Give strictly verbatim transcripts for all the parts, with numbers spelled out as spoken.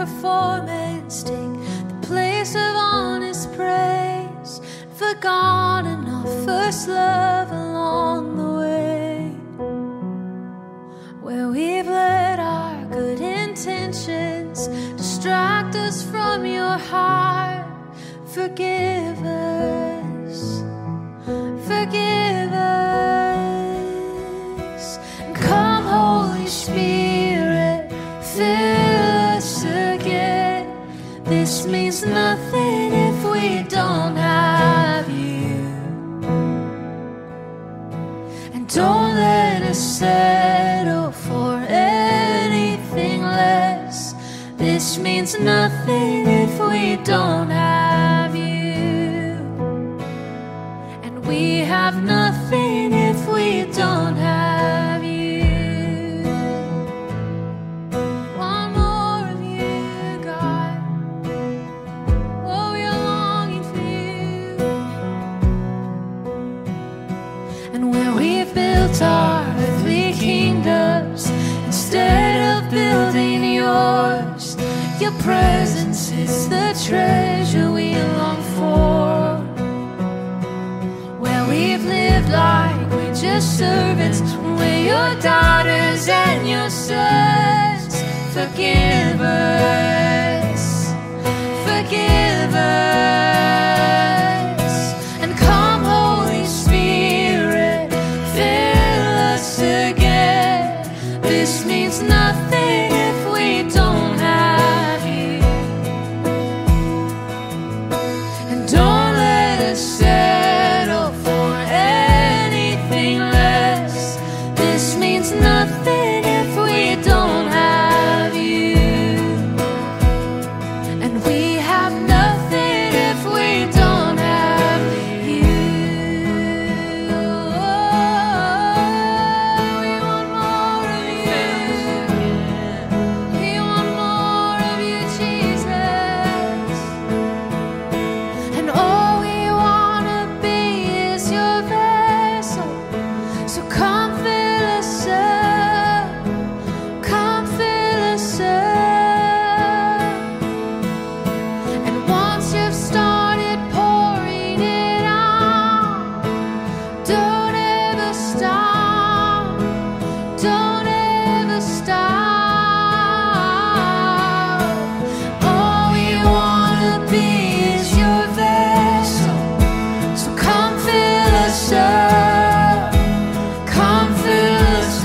performance take the place of honest praise, forgotten our first love along the way, where we've let our good intentions distract us from your heart. Forgive us, forgive us. Come, Holy Spirit, fill us again. This means nothing if we don't have you. And don't let us settle for anything less. This means nothing if we don't have you. And we have nothing if we don't have you. One more of you, God. Oh, we're longing for you. And where we've built our earthly kingdoms instead of building yours, your presence is the treasure we long for. Where we've lived like we're just servants, we're your daughters and your sons. Forgive us, forgive us. And come, Holy Spirit, fill us again. This means nothing if we don't have you. And don't let us settle for anything less. This means nothing if we don't have you. And we have nothing if we don't have you. Oh, we want more of you. We want more of you, Jesus. And all we want to be is your vessel. So come fill us up. Come fill us up. And once you've started pouring it out, don't ever stop. Don't ever stop. All we want to be is your vessel. So come fill us up. Come fill us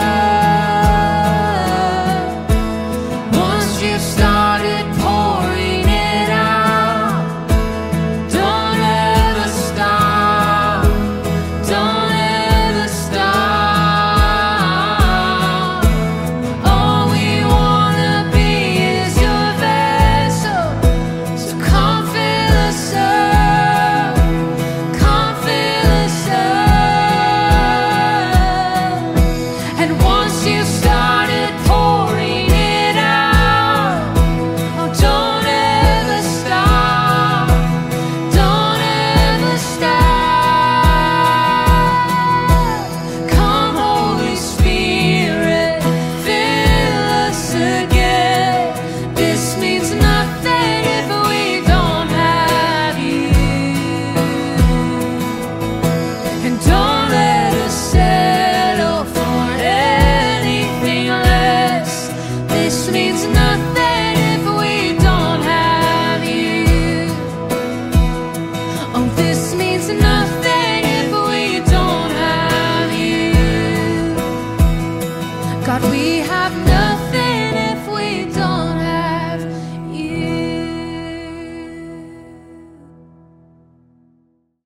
up. Once you've started pouring it out, don't ever stop. Don't ever stop. All we want to be is your vessel. So come fill us up. Come fill us up. And once you started pouring it out, oh, don't ever stop. Don't ever stop. Come, Holy Spirit, fill us again. This means nothing if we don't have you. And don't let us settle for anything less. This means nothing if we don't have you. Oh, this means nothing if we don't have you. God, we have nothing